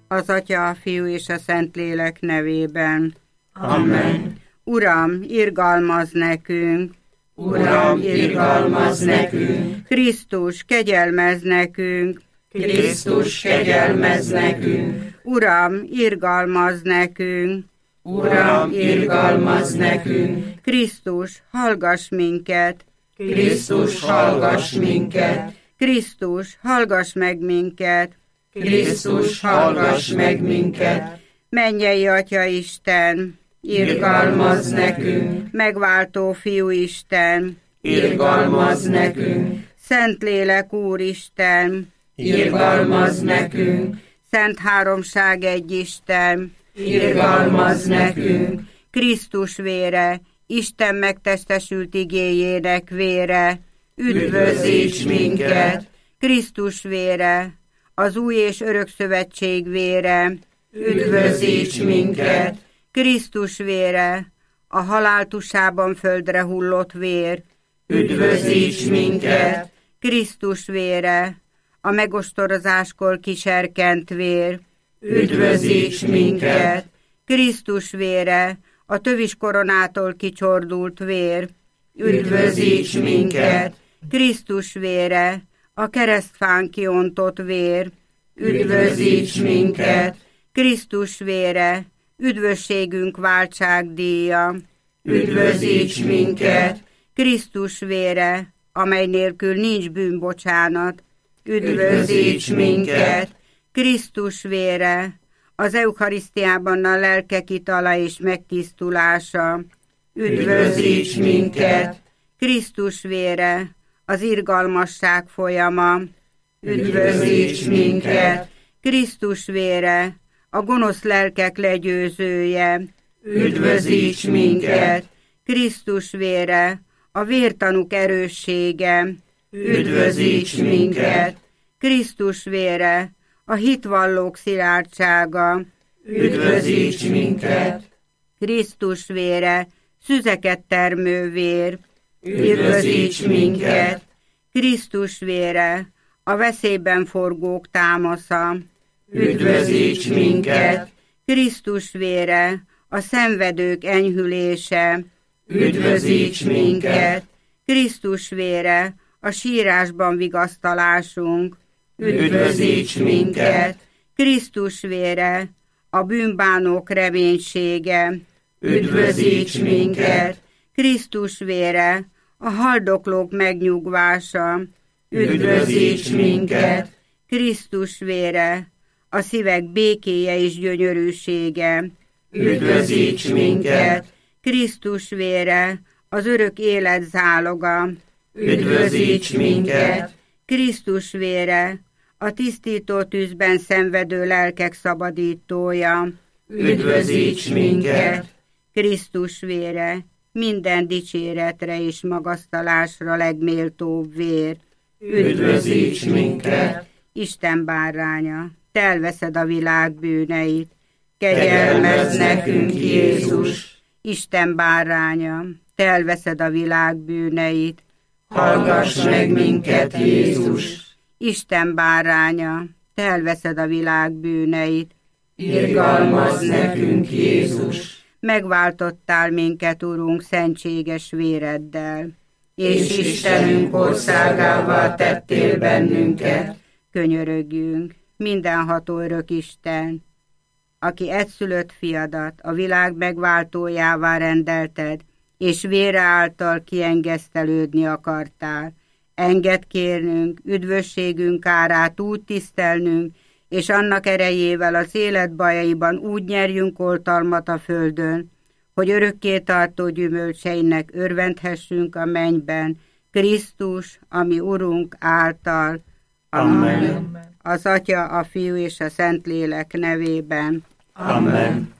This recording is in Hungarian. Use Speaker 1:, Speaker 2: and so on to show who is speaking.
Speaker 1: az Atya, a Fiú és a Szentlélek nevében.
Speaker 2: Amen.
Speaker 1: Uram, irgalmazz nekünk!
Speaker 2: Uram, irgalmazz nekünk!
Speaker 1: Krisztus, kegyelmezz nekünk!
Speaker 2: Krisztus, kegyelmezz nekünk!
Speaker 1: Uram, irgalmazz nekünk!
Speaker 2: Uram, irgalmazz nekünk!
Speaker 1: Krisztus, hallgass minket!
Speaker 2: Krisztus, hallgass minket!
Speaker 1: Krisztus, hallgass meg minket!
Speaker 2: Krisztus, hallgass meg minket!
Speaker 1: Mennyei Atya Isten,
Speaker 2: irgalmazz nekünk!
Speaker 1: Megváltó Fiú Isten,
Speaker 2: irgalmazz nekünk!
Speaker 1: Szentlélek Úristen,
Speaker 2: irgalmazz nekünk!
Speaker 1: Szent Háromság egy Isten,
Speaker 2: irgalmazz nekünk!
Speaker 1: Krisztus vére, Isten megtestesült igéjének vére,
Speaker 2: üdvözíts minket!
Speaker 1: Krisztus vére, az új és örök szövetség vére,
Speaker 2: üdvözíts minket!
Speaker 1: Krisztus vére, a halál tusában földre hullott vér,
Speaker 2: üdvözíts minket!
Speaker 1: Krisztus vére, a megostorozáskor kiserkent vér,
Speaker 2: üdvözíts minket!
Speaker 1: Krisztus vére, a tövis koronától kicsordult vér,
Speaker 2: üdvözíts minket!
Speaker 1: Krisztus vére, a keresztfán kiontott vér,
Speaker 2: üdvözíts minket!
Speaker 1: Krisztus vére, üdvösségünk váltságdíja,
Speaker 2: üdvözíts minket!
Speaker 1: Krisztus vére, amely nélkül nincs bűnbocsánat,
Speaker 2: üdvözíts minket!
Speaker 1: Krisztus vére, az Eucharisztiában a lelkek itala és megtisztulása,
Speaker 2: üdvözíts minket!
Speaker 1: Krisztus vére, az irgalmasság folyama,
Speaker 2: üdvözíts minket!
Speaker 1: Krisztus vére, a gonosz lelkek legyőzője,
Speaker 2: üdvözíts minket!
Speaker 1: Krisztus vére, a vértanúk erőssége,
Speaker 2: üdvözíts minket!
Speaker 1: Krisztus vére, a hitvallók szilárdsága,
Speaker 2: üdvözíts minket!
Speaker 1: Krisztus vére, szüzeket termő vér,
Speaker 2: üdvözíts minket!
Speaker 1: Krisztus vére, a veszélyben forgók támasza,
Speaker 2: üdvözíts minket!
Speaker 1: Krisztus vére, a szenvedők enyhülése,
Speaker 2: üdvözíts minket!
Speaker 1: Krisztus vére, a sírásban vigasztalásunk,
Speaker 2: üdvözíts minket!
Speaker 1: Krisztus vére, a bűnbánók reménysége,
Speaker 2: üdvözíts minket!
Speaker 1: Krisztus vére, a haldoklók megnyugvása,
Speaker 2: üdvözíts minket!
Speaker 1: Krisztus vére, a szívek békéje és gyönyörűsége,
Speaker 2: üdvözíts minket!
Speaker 1: Krisztus vére, az örök élet záloga,
Speaker 2: üdvözíts minket!
Speaker 1: Krisztus vére, a tisztító tűzben szenvedő lelkek szabadítója,
Speaker 2: üdvözíts minket!
Speaker 1: Krisztus vére, minden dicséretre és magasztalásra legméltóbb vér,
Speaker 2: üdvözíts minket!
Speaker 1: Isten báránya, te elveszed a világ bűneit,
Speaker 2: kegyelmezz nekünk, Jézus!
Speaker 1: Isten báránya, te elveszed a világ bűneit,
Speaker 2: hallgass meg minket, Jézus!
Speaker 1: Isten báránya, te elveszed a világ bűneit,
Speaker 2: irgalmazz nekünk, Jézus!
Speaker 1: Megváltottál minket, Urunk, szentséges véreddel,
Speaker 2: és Istenünk országává tettél bennünket.
Speaker 1: Könyörögjünk, mindenható örök Isten, aki egyszülött fiadat a világ megváltójává rendelted, és vére által kiengesztelődni akartál. Engedd kérnünk, üdvösségünk árát úgy tisztelnünk, és annak erejével az élet bajaiban úgy nyerjünk oltalmat a földön, hogy örökké tartó gyümölcseinek örvendhessünk a mennyben, Krisztus, ami Urunk által.
Speaker 2: Amen.
Speaker 1: Az Atya, a Fiú és a Szentlélek nevében.
Speaker 2: Amen.